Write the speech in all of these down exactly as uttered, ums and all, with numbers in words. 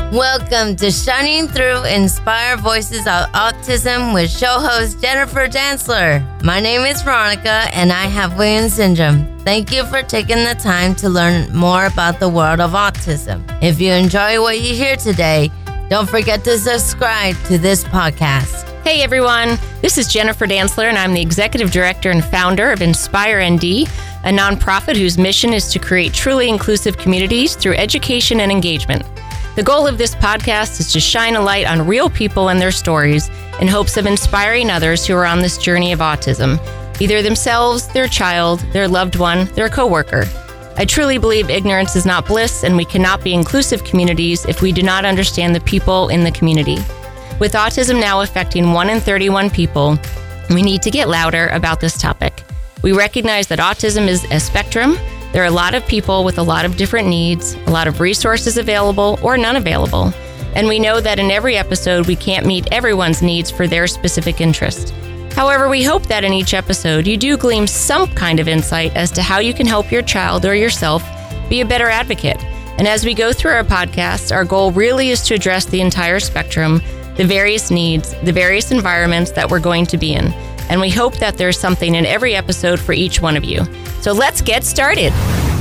Welcome to Shining Through Inspire Voices of Autism with show host Jennifer Dantzler. My name is Veronica and I have Williams syndrome. Thank you for taking the time to learn more about the world of autism. If you enjoy what you hear today, don't forget to subscribe to this podcast. Hey everyone, this is Jennifer Dantzler and I'm the Executive Director and Founder of Inspire N D, a nonprofit whose mission is to create truly inclusive communities through education and engagement. The goal of this podcast is to shine a light on real people and their stories in hopes of inspiring others who are on this journey of autism, either themselves, their child, their loved one, their coworker. I truly believe ignorance is not bliss, and we cannot be inclusive communities if we do not understand the people in the community. With autism now affecting one in thirty-one people, we need to get louder about this topic. We recognize that autism is a spectrum. There are a lot of people with a lot of different needs, a lot of resources available or none available. And we know that in every episode, we can't meet everyone's needs for their specific interest. However, we hope that in each episode, you do glean some kind of insight as to how you can help your child or yourself be a better advocate. And as we go through our podcast, our goal really is to address the entire spectrum, the various needs, the various environments that we're going to be in. And we hope that there's something in every episode for each one of you. So let's get started.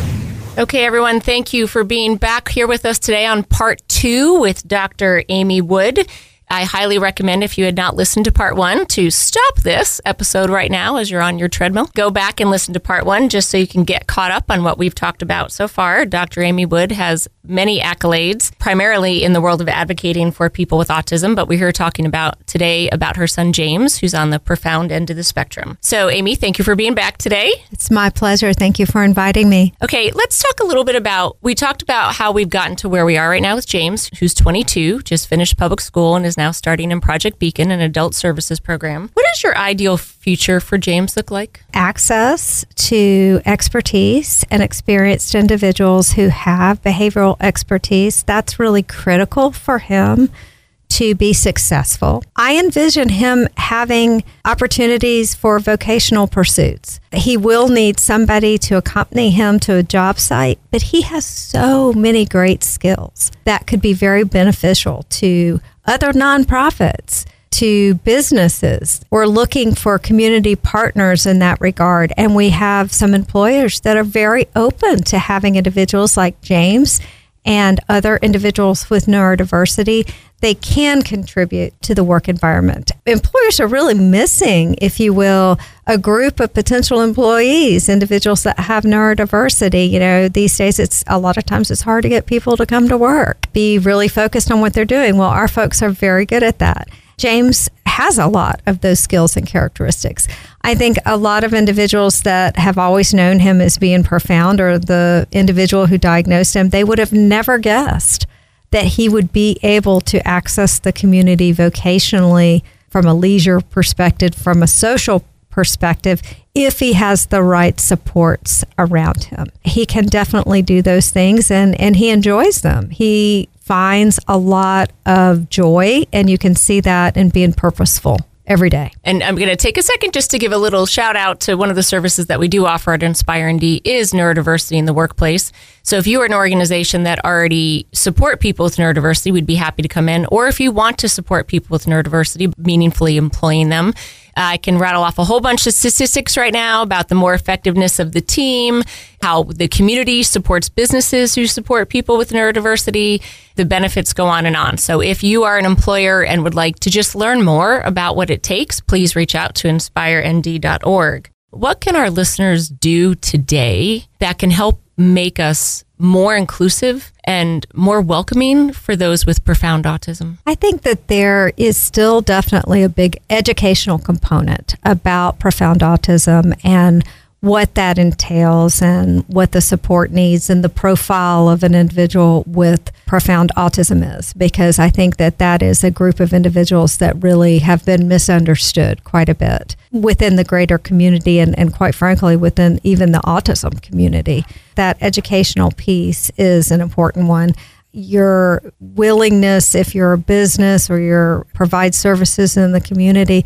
Okay, everyone, thank you for being back here with us today on part two with Doctor Amy Wood. I highly recommend, if you had not listened to part one, to stop this episode right now as you're on your treadmill. Go back and listen to part one just so you can get caught up on what we've talked about so far. Doctor Amy Wood has many accolades, primarily in the world of advocating for people with autism, but we're here talking about today about her son, James, who's on the profound end of the spectrum. So, Amy, thank you for being back today. It's my pleasure. Thank you for inviting me. Okay, let's talk a little bit about, we talked about how we've gotten to where we are right now with James, who's twenty-two, just finished public school and is now starting in Project Beacon, an adult services program. What does your ideal future for James look like? Access to expertise and experienced individuals who have behavioral expertise. That's really critical for him to be successful. I envision him having opportunities for vocational pursuits. He will need somebody to accompany him to a job site, but he has so many great skills that could be very beneficial to other nonprofits, to businesses. We're looking for community partners in that regard, and we have some employers that are very open to having individuals like James and other individuals with neurodiversity. They can contribute to the work environment. Employers are really missing, if you will, a group of potential employees, individuals that have neurodiversity. You know, these days, it's a lot of times it's hard to get people to come to work, be really focused on what they're doing. Well, our folks are very good at that. James has a lot of those skills and characteristics. I think a lot of individuals that have always known him as being profound, or the individual who diagnosed him, they would have never guessed that he would be able to access the community vocationally from a leisure perspective, from a social perspective, if he has the right supports around him. He can definitely do those things, and, and he enjoys them. He finds a lot of joy, and you can see that in being purposeful every day. And I'm going to take a second just to give a little shout out to one of the services that we do offer at Inspire N D is neurodiversity in the workplace. So if you are an organization that already support people with neurodiversity, we'd be happy to come in. Or if you want to support people with neurodiversity, meaningfully employing them, I can rattle off a whole bunch of statistics right now about the more effectiveness of the team, how the community supports businesses who support people with neurodiversity. The benefits go on and on. So if you are an employer and would like to just learn more about what it takes, please reach out to inspire n d dot org. What can our listeners do today that can help make us more inclusive and more welcoming for those with profound autism? I think that there is still definitely a big educational component about profound autism and what that entails and what the support needs and the profile of an individual with profound autism is, because I think that that is a group of individuals that really have been misunderstood quite a bit within the greater community and, and quite frankly, within even the autism community. That educational piece is an important one. Your willingness, if you're a business or you provide services in the community,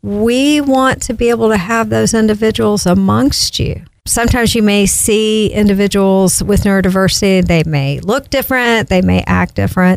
we want to be able to have those individuals amongst you. Sometimes you may see individuals with neurodiversity, they may look different, they may act different,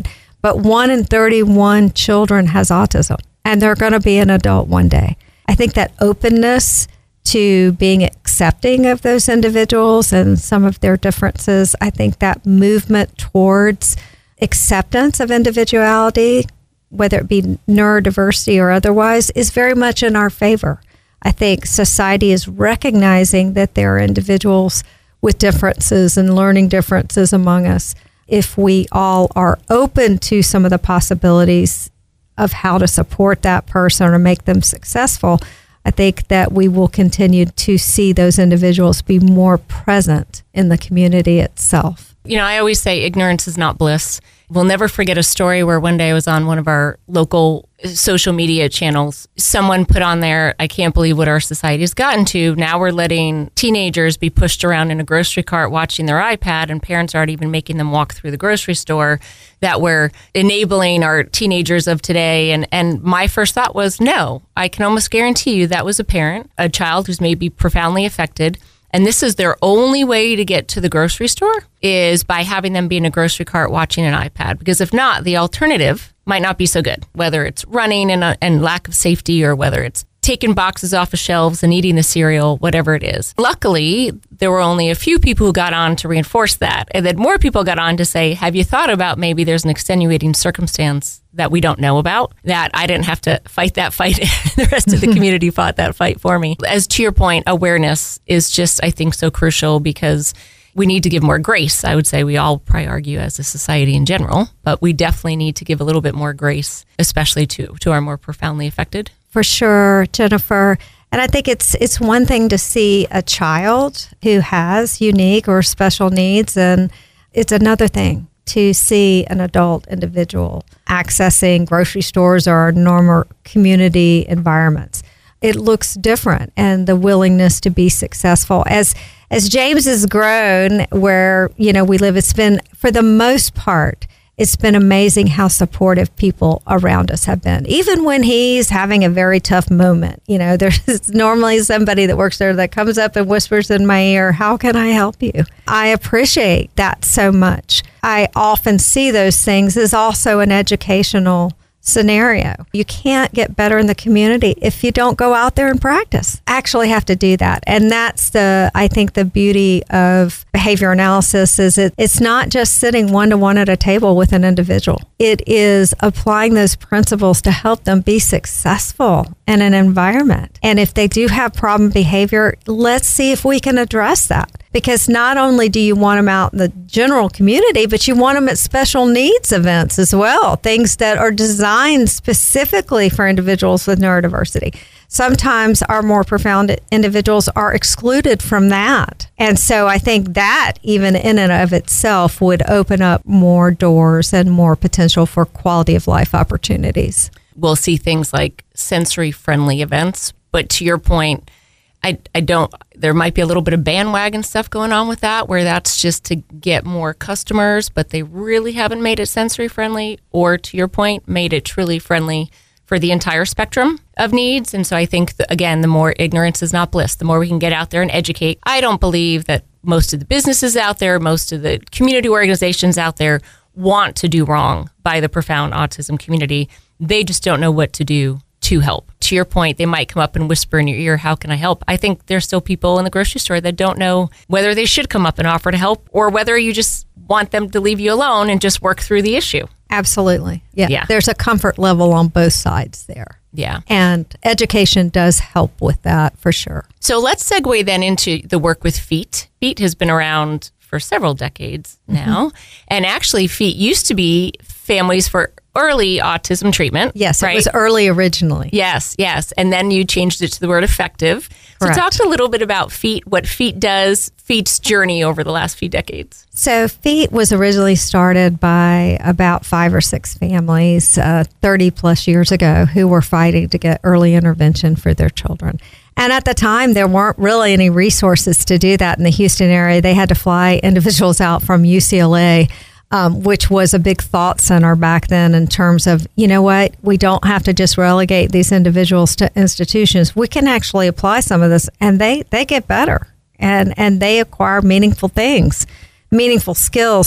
but one in thirty-one children has autism, and they're going to be an adult one day. I think that openness to being accepting of those individuals and some of their differences, I think that movement towards acceptance of individuality, whether it be neurodiversity or otherwise, is very much in our favor. I think society is recognizing that there are individuals with differences and learning differences among us. If we all are open to some of the possibilities of how to support that person or make them successful, I think that we will continue to see those individuals be more present in the community itself. You know, I always say ignorance is not bliss. We'll never forget a story where one day I was on one of our local social media channels. Someone put on there, I can't believe what our society has gotten to. Now we're letting teenagers be pushed around in a grocery cart watching their iPad, and parents aren't even making them walk through the grocery store, that we're enabling our teenagers of today. And, and my first thought was, no, I can almost guarantee you that was a parent, a child who's maybe profoundly affected. And this is their only way to get to the grocery store is by having them be in a grocery cart watching an iPad. Because if not, the alternative might not be so good, whether it's running and, a, and lack of safety, or whether it's taking boxes off of shelves and eating the cereal, whatever it is. Luckily, there were only a few people who got on to reinforce that. And then more people got on to say, have you thought about maybe there's an extenuating circumstance that we don't know about, that I didn't have to fight that fight. The rest of the community fought that fight for me. As to your point, awareness is just, I think, so crucial, because we need to give more grace. I would say we all probably argue as a society in general, but we definitely need to give a little bit more grace, especially to, to our more profoundly affected. For sure, Jennifer. And I think it's it's one thing to see a child who has unique or special needs, and it's another thing to see an adult individual accessing grocery stores or normal community environments. It looks different, and the willingness to be successful. As as James has grown where, you know, we live, it's been, for the most part, it's been amazing how supportive people around us have been. Even when he's having a very tough moment, you know, there's normally somebody that works there that comes up and whispers in my ear, how can I help you? I appreciate that so much. I often see those things as also an educational scenario. You can't get better in the community if you don't go out there and practice. Actually have to do that. And that's the, I think, the beauty of behavior analysis is it, it's not just sitting one-to-one at a table with an individual. It is applying those principles to help them be successful in an environment. And if they do have problem behavior, let's see if we can address that. Because not only do you want them out in the general community, but you want them at special needs events as well, things that are designed specifically for individuals with neurodiversity. Sometimes our more profound individuals are excluded from that. And so I think that even in and of itself would open up more doors and more potential for quality of life opportunities. We'll see things like sensory-friendly events, but to your point, I, I don't, there might be a little bit of bandwagon stuff going on with that, where that's just to get more customers, but they really haven't made it sensory friendly, or to your point, made it truly friendly for the entire spectrum of needs. And so I think, that, again, the more ignorance is not bliss, the more we can get out there and educate. I don't believe that most of the businesses out there, most of the community organizations out there want to do wrong by the profound autism community. They just don't know what to do to help. To your point, they might come up and whisper in your ear, how can I help? I think there's still people in the grocery store that don't know whether they should come up and offer to help, or whether you just want them to leave you alone and just work through the issue. Absolutely. Yeah. Yeah. There's a comfort level on both sides there. Yeah. And education does help with that for sure. So let's segue then into the work with FEAT. FEAT has been around for several decades now. Mm-hmm. And actually, FEAT used to be Families for Early Autism Treatment. Yes, right? It was early originally. Yes, yes. And then you changed it to the word effective. Correct. So talk a little bit about FEAT, what FEAT does, FEAT's journey over the last few decades. So FEAT was originally started by about five or six families uh, thirty plus years ago who were fighting to get early intervention for their children. And at the time, there weren't really any resources to do that in the Houston area. They had to fly individuals out from U C L A, um, which was a big thought center back then in terms of, you know what, we don't have to just relegate these individuals to institutions. We can actually apply some of this, and they, they get better, and, and they acquire meaningful things, meaningful skills.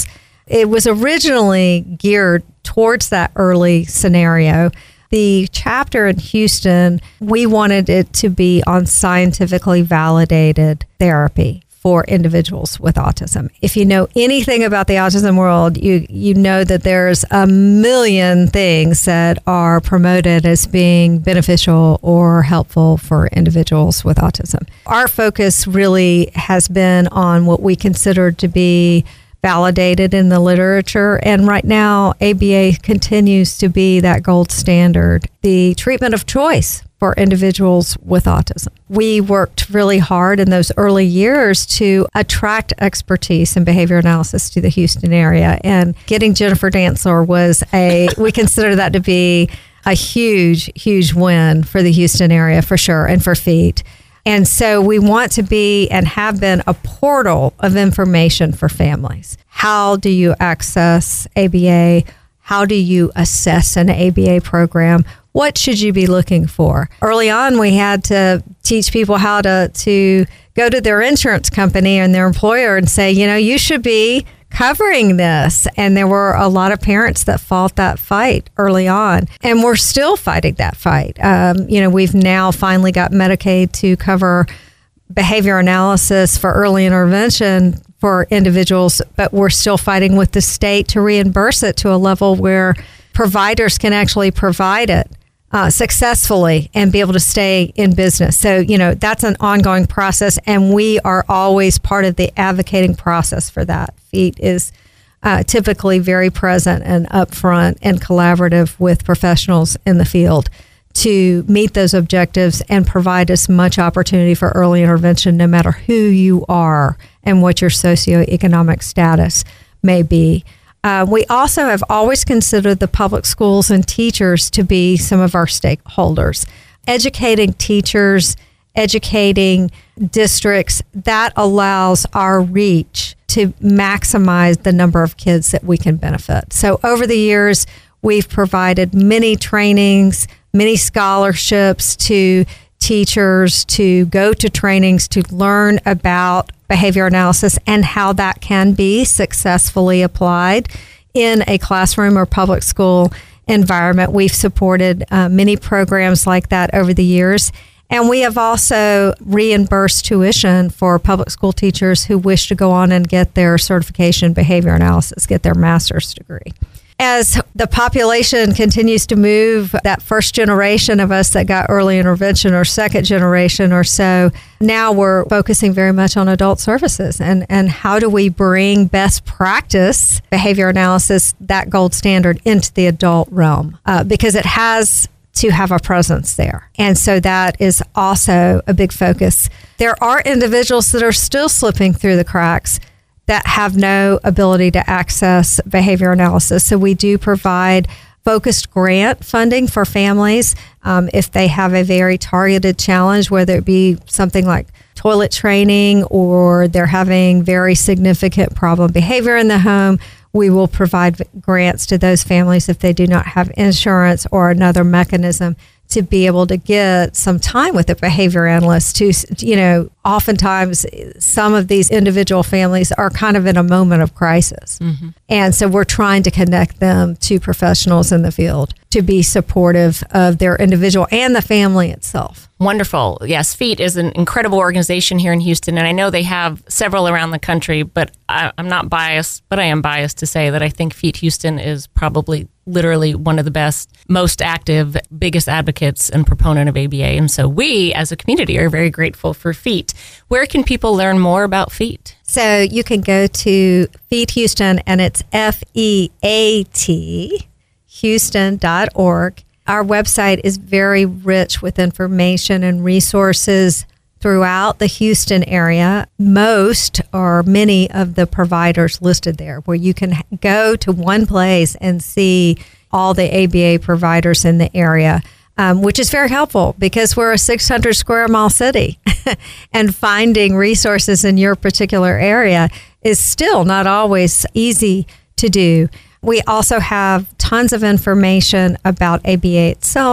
It was originally geared towards that early scenario. The chapter in Houston, we wanted it to be on scientifically validated therapy for individuals with autism. If you know anything about the autism world, you you know that there's a million things that are promoted as being beneficial or helpful for individuals with autism. Our focus really has been on what we consider to be validated in the literature. And right now, A B A continues to be that gold standard, the treatment of choice for individuals with autism. We worked really hard in those early years to attract expertise in behavior analysis to the Houston area. And getting Jennifer Dantzler was a, we consider that to be a huge, huge win for the Houston area for sure, and for FEAT. And so we want to be and have been a portal of information for families. How do you access A B A? How do you assess an A B A program? What should you be looking for? Early on, we had to teach people how to, to go to their insurance company and their employer and say, you know, you should be covering this. And there were a lot of parents that fought that fight early on. And we're still fighting that fight. Um, you know, we've now finally got Medicaid to cover behavior analysis for early intervention for individuals, but we're still fighting with the state to reimburse it to a level where providers can actually provide it uh, successfully and be able to stay in business. So, you know, that's an ongoing process, and we are always part of the advocating process for that. FEAT is uh, typically very present and upfront and collaborative with professionals in the field to meet those objectives and provide as much opportunity for early intervention, no matter who you are and what your socioeconomic status may be. Uh, we also have always considered the public schools and teachers to be some of our stakeholders. Educating teachers, educating districts, that allows our reach to maximize the number of kids that we can benefit. So over the years, we've provided many trainings, many scholarships to teachers to go to trainings to learn about behavior analysis and how that can be successfully applied in a classroom or public school environment. We've supported uh, many programs like that over the years. And we have also reimbursed tuition for public school teachers who wish to go on and get their certification in behavior analysis, get their master's degree. As the population continues to move, that first generation of us that got early intervention, or second generation or so, now we're focusing very much on adult services and, and how do we bring best practice behavior analysis, that gold standard, into the adult realm, uh, because it has to have a presence there. And so that is also a big focus. There are individuals that are still slipping through the cracks that have no ability to access behavior analysis. So we do provide focused grant funding for families um, if they have a very targeted challenge, whether it be something like toilet training or they're having very significant problem behavior in the home. We will provide grants to those families if they do not have insurance or another mechanism to be able to get some time with a behavior analyst to, you know, oftentimes some of these individual families are kind of in a moment of crisis. Mm-hmm. And so we're trying to connect them to professionals in the field to be supportive of their individual and the family itself. Wonderful. Yes, FEAT is an incredible organization here in Houston, and I know they have several around the country, but I, I'm not biased, but I am biased to say that I think FEAT Houston is probably literally one of the best, most active, biggest advocates and proponent of A B A. And so we, as a community, are very grateful for FEAT. Where can people learn more about FEAT? So you can go to FEAT Houston, and it's F E A T, Houston dot org. Our website is very rich with information and resources throughout the Houston area. Most or many of the providers listed there, where you can go to one place and see all the A B A providers in the area, um, which is very helpful because we're a six hundred square mile city and finding resources in your particular area is still not always easy to do. We also have tons of information about A B A itself,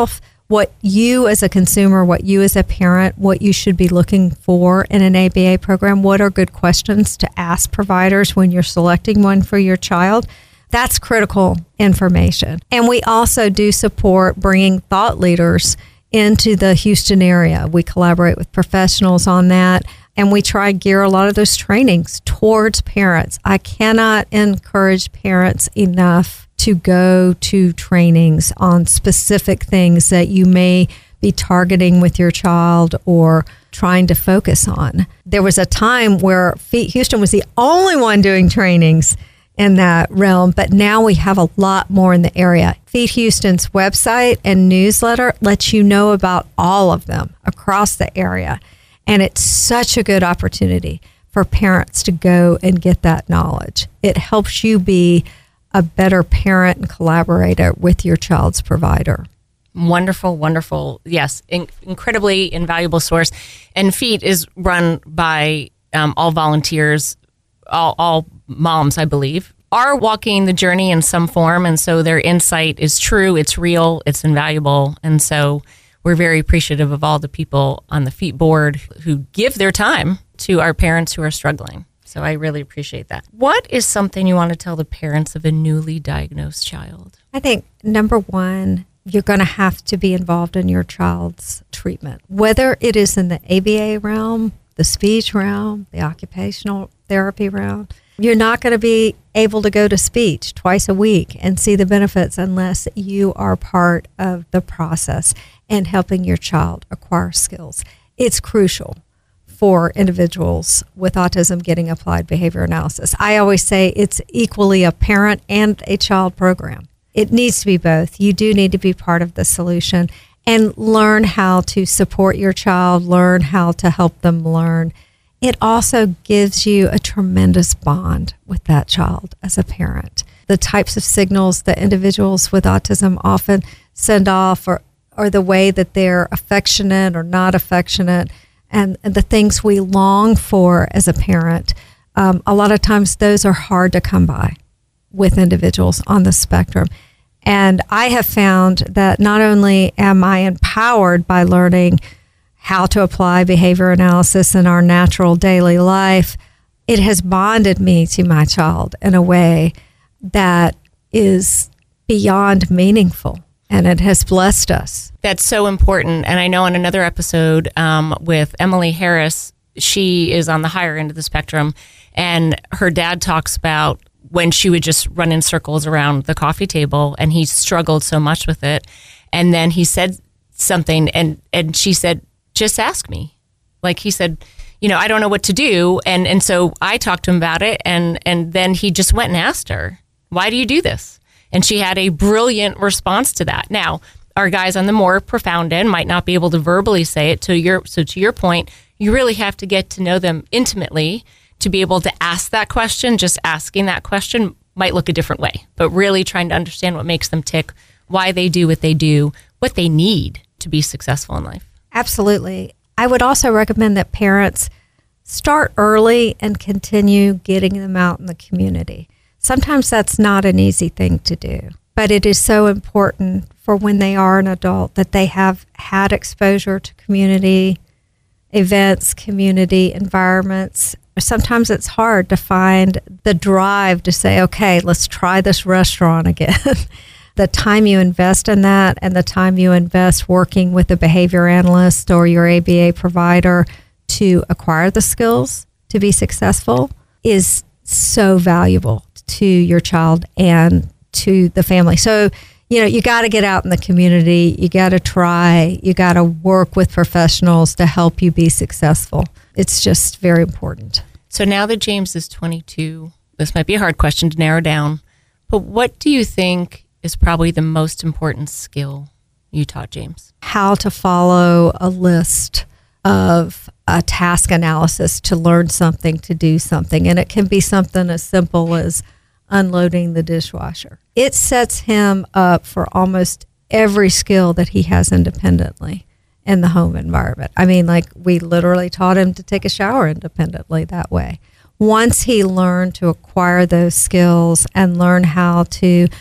what you as a consumer, what you as a parent, what you should be looking for in an A B A program. What are good questions to ask providers when you're selecting one for your child? That's critical information. And we also do support bringing thought leaders into the Houston area. We collaborate with professionals on that, and we try to gear a lot of those trainings towards parents. I cannot encourage parents enough to go to trainings on specific things that you may be targeting with your child or trying to focus on. There was a time where Feet Houston was the only one doing trainings in that realm, but now we have a lot more in the area. Feet Houston's website and newsletter lets you know about all of them across the area, and it's such a good opportunity for parents to go and get that knowledge. It helps you be a better parent and collaborator with your child's provider. Wonderful, wonderful. Yes, in- incredibly invaluable source. And Feet is run by um, all volunteers, all, all moms, I believe, are walking the journey in some form. And so their insight is true, it's real, it's invaluable. And so we're very appreciative of all the people on the Feet board who give their time to our parents who are struggling. So I really appreciate that. What is something you want to tell the parents of a newly diagnosed child? I think number one, you're going to have to be involved in your child's treatment, whether it is in the A B A realm, the speech realm, the occupational therapy realm. You're not going to be able to go to speech twice a week and see the benefits unless you are part of the process and helping your child acquire skills. It's crucial for individuals with autism getting applied behavior analysis. I always say it's equally a parent and a child program. It needs to be both. You do need to be part of the solution and learn how to support your child, learn how to help them learn. It also gives you a tremendous bond with that child as a parent. The types of signals that individuals with autism often send off or, or the way that they're affectionate or not affectionate, and the things we long for as a parent, um, a lot of times those are hard to come by with individuals on the spectrum. And I have found that not only am I empowered by learning how to apply behavior analysis in our natural daily life, it has bonded me to my child in a way that is beyond meaningful. And it has blessed us. That's so important. And I know in another episode um, with Emily Harris, she is on the higher end of the spectrum. And her dad talks about when she would just run in circles around the coffee table, and he struggled so much with it. And then he said something, and, and she said, just ask me. Like he said, you know, I don't know what to do. And, and so I talked to him about it. And, and then he just went and asked her, why do you do this? And she had a brilliant response to that. Now, our guys on the more profound end might not be able to verbally say it. To your, so to your point, you really have to get to know them intimately to be able to ask that question. Just asking that question might look a different way, but really trying to understand what makes them tick, why they do what they do, what they need to be successful in life. Absolutely. I would also recommend that parents start early and continue getting them out in the community. Sometimes that's not an easy thing to do, but it is so important for when they are an adult that they have had exposure to community events, community environments. Sometimes it's hard to find the drive to say, okay, let's try this restaurant again. The time you invest in that and the time you invest working with a behavior analyst or your A B A provider to acquire the skills to be successful is so valuable to your child and to the family. So, you know, you got to get out in the community. You got to try. You got to work with professionals to help you be successful. It's just very important. So now that James is twenty-two, this might be a hard question to narrow down, but what do you think is probably the most important skill you taught James? How to follow a list of a task analysis to learn something, to do something. And it can be something as simple as unloading the dishwasher. It sets him up for almost every skill that he has independently in the home environment. I mean, like we literally taught him to take a shower independently that way. Once he learned to acquire those skills and learn how to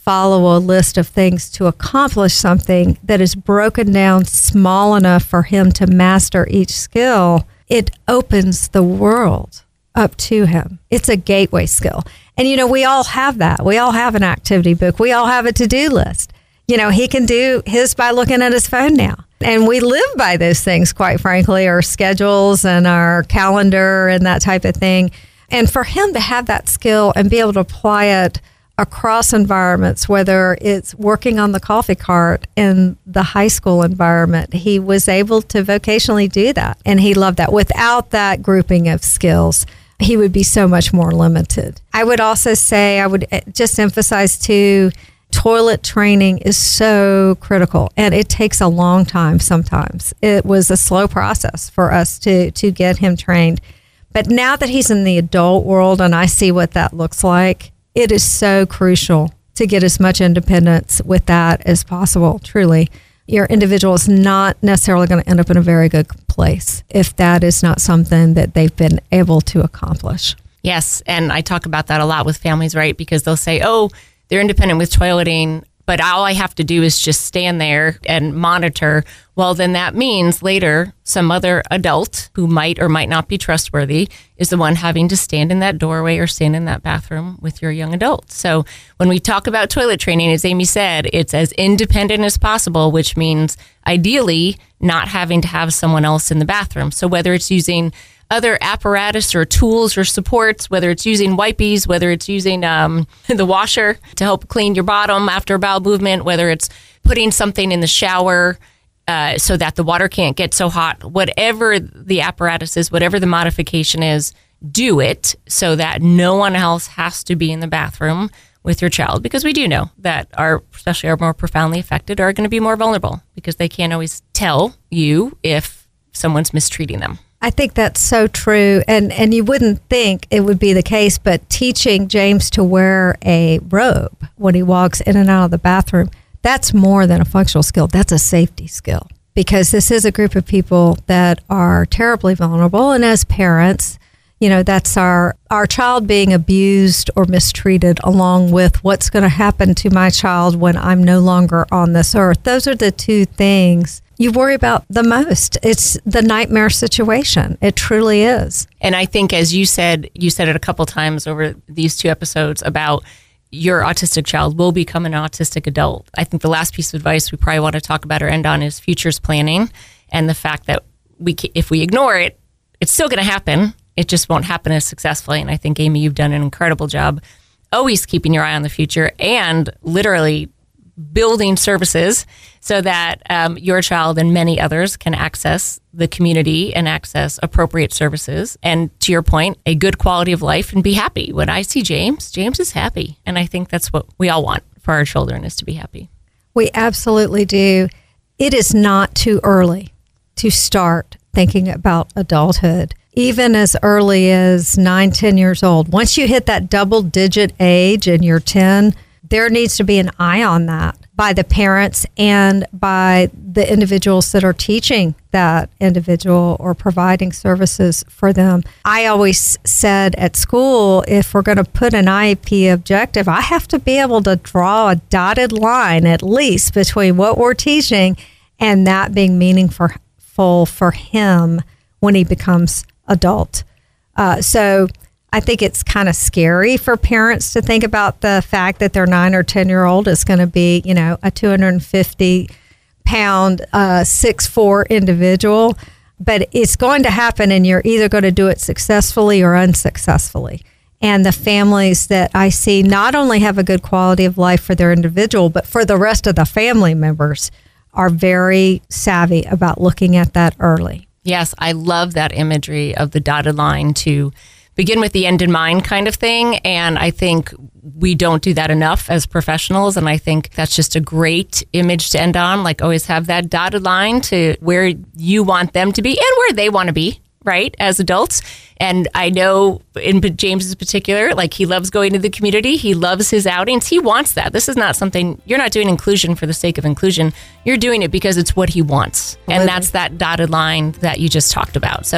follow a list of things to accomplish something that is broken down small enough for him to master each skill, it opens the world up to him. It's a gateway skill. And, you know, we all have that. We all have an activity book. We all have a to-do list. You know, he can do his by looking at his phone now. And we live by those things, quite frankly, our schedules and our calendar and that type of thing. And for him to have that skill and be able to apply it across environments, whether it's working on the coffee cart in the high school environment, he was able to vocationally do that. And he loved that. Without that grouping of skills, he would be so much more limited. I would also say, I would just emphasize too, toilet training is so critical, and it takes a long time sometimes. It was a slow process for us to to get him trained. But now that he's in the adult world and I see what that looks like, it is so crucial to get as much independence with that as possible, truly. Your individual is not necessarily going to end up in a very good place if that is not something that they've been able to accomplish. Yes, and I talk about that a lot with families, right? Because they'll say, oh, they're independent with toileting, but all I have to do is just stand there and monitor. Well, then that means later some other adult who might or might not be trustworthy is the one having to stand in that doorway or stand in that bathroom with your young adult. So when we talk about toilet training, as Amy said, it's as independent as possible, which means ideally not having to have someone else in the bathroom. So whether it's using other apparatus or tools or supports, whether it's using wipies, whether it's using um, the washer to help clean your bottom after a bowel movement, whether it's putting something in the shower uh, so that the water can't get so hot, whatever the apparatus is, whatever the modification is, do it so that no one else has to be in the bathroom with your child, because we do know that our, especially our more profoundly affected, are going to be more vulnerable because they can't always tell you if someone's mistreating them. I think that's so true. And, and you wouldn't think it would be the case, but teaching James to wear a robe when he walks in and out of the bathroom, that's more than a functional skill. That's a safety skill, because this is a group of people that are terribly vulnerable. And as parents, you know, that's our, our child being abused or mistreated, along with what's going to happen to my child when I'm no longer on this earth. Those are the two things you worry about the most. It's the nightmare situation. It truly is. And I think, as you said, you said it a couple times over these two episodes about your autistic child will become an autistic adult. I think the last piece of advice we probably want to talk about or end on is futures planning, and the fact that we, if we ignore it, it's still going to happen. It just won't happen as successfully. And I think, Amy, you've done an incredible job always keeping your eye on the future and literally building services so that um, your child and many others can access the community and access appropriate services. And to your point, a good quality of life and be happy. When I see James, James is happy. And I think that's what we all want for our children, is to be happy. We absolutely do. It is not too early to start thinking about adulthood. Even as early as nine, ten years old. Once you hit that double digit age and you're ten, there needs to be an eye on that by the parents and by the individuals that are teaching that individual or providing services for them. I always said at school, if we're going to put an I E P objective, I have to be able to draw a dotted line at least between what we're teaching and that being meaningful for him when he becomes adult. Uh, so I think it's kind of scary for parents to think about the fact that their nine or ten year old is going to be, you know, a two hundred fifty pound, uh, six foot four individual, but it's going to happen, and you're either going to do it successfully or unsuccessfully. And the families that I see not only have a good quality of life for their individual, but for the rest of the family members are very savvy about looking at that early. Yes, I love that imagery of the dotted line to begin with the end in mind kind of thing. And I think we don't do that enough as professionals. And I think that's just a great image to end on. Like, always have that dotted line to where you want them to be and where they want to be, right, as adults. And I know in James's particular, like, he loves going to the community. He loves his outings. He wants that. This is not something, you're not doing inclusion for the sake of inclusion. You're doing it because it's what he wants. And that's that dotted line that you just talked about. So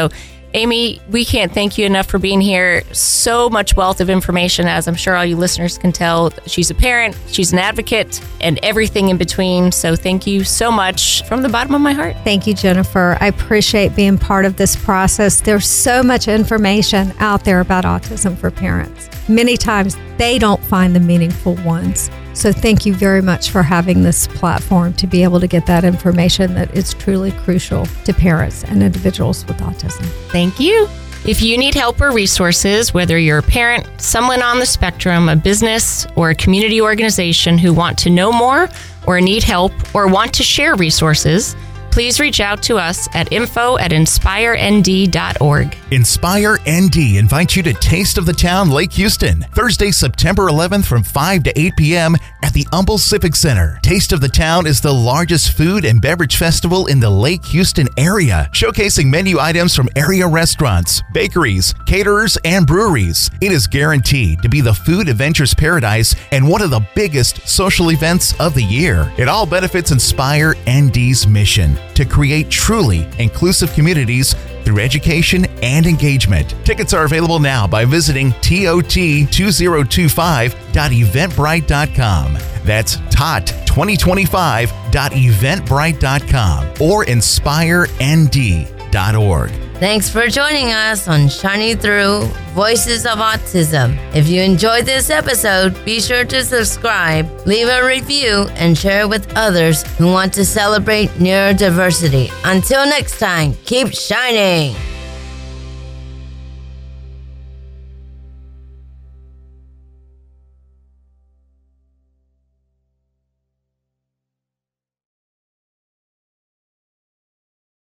Amy, we can't thank you enough for being here. So much wealth of information, as I'm sure all you listeners can tell. She's a parent, she's an advocate, and everything in between. So thank you so much from the bottom of my heart. Thank you, Jennifer. I appreciate being part of this process. There's so much information out there about autism for parents. Many times they don't find the meaningful ones. So thank you very much for having this platform to be able to get that information that is truly crucial to parents and individuals with autism. Thank you. If you need help or resources, whether you're a parent, someone on the spectrum, a business, or a community organization who want to know more or need help or want to share resources, please reach out to us at info at inspire n d dot org. Inspire N D invites you to Taste of the Town Lake Houston, Thursday, September eleventh from five to eight p.m. at the Humble Civic Center. Taste of the Town is the largest food and beverage festival in the Lake Houston area, showcasing menu items from area restaurants, bakeries, caterers, and breweries. It is guaranteed to be the food adventures paradise and one of the biggest social events of the year. It all benefits Inspire N D's mission to create truly inclusive communities through education and engagement. Tickets are available now by visiting T O T two thousand twenty-five dot eventbrite dot com. That's T O T twenty twenty-five dot eventbrite dot com or inspire n d dot org. Thanks for joining us on Shining Through Voices of Autism. If you enjoyed this episode, be sure to subscribe, leave a review, and share it with others who want to celebrate neurodiversity. Until next time, keep shining.